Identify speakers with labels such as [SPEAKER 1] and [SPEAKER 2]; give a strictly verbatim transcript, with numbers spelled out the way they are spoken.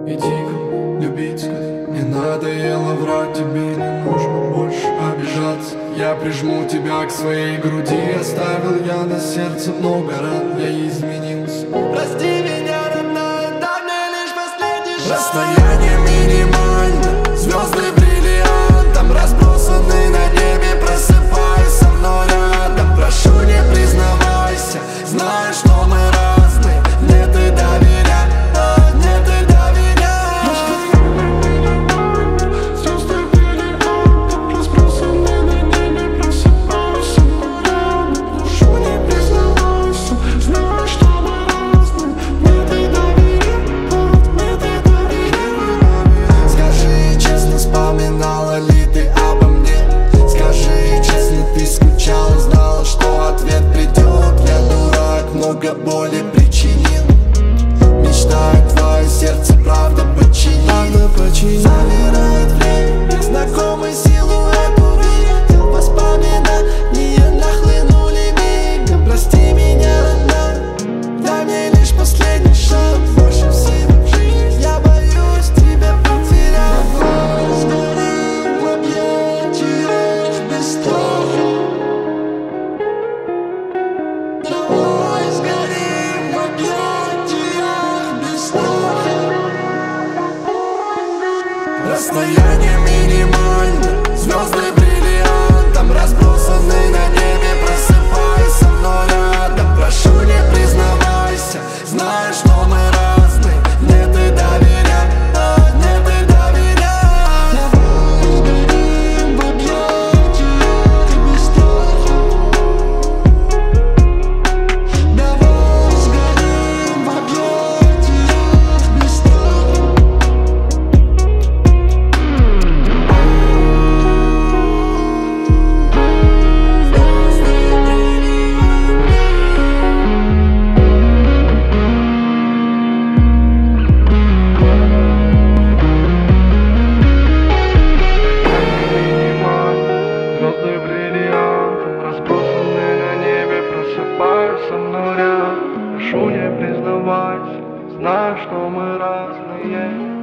[SPEAKER 1] Иди-ка, любить-ка, не надоело врать, тебе не нужно больше обижаться. Я прижму тебя к своей груди, оставил я на сердце много ран, я изменился. Прости меня, родная, дай мне лишь последний шанс. Расстояние минимально, звезды бриллиантом разбросаны на небе, просыпайся со мной рядом. Прошу, не признавайся, знаешь, что мы разные, мне ты доверяй, а мне ты доверяй. Звезды бриллиантом разбросаны на небе, просыпайся со мной рядом. Прошу, не признавайся, знаешь, что мы разные, мне ты доверяй, а мне ты доверяй. Скажи честно, вспоминала ли ты обо мне? Скажи честно, ты скучала, знала, что ответ придет. Я дурак, много боли причинил, мечтает твое сердце, правда починить. Замирает время, знакомый силуэт увидел, воспоминания нахлынули мигом. Прости меня, родная, дай мне лишь последний шанс. Больше всего в жизни я боюсь тебя потерять. Сгорим в объятиях без страха. Давай сгорим в объятиях без страха. Расстояние минимально, звезды бриллиантом разбросаны на небе, просыпайся со мной рядом. Прошу, не признавайся, знаешь, что мы разные, мне ты доверяй, а мне ты доверяй. Давай сгорим в объятиях без страха. Давай сгорим в объятиях без страха. Звезды бриллиантом разбросаны на небе, просыпаюсь со мной рядом. Прошу, не признавайся, знаю, что мы разные.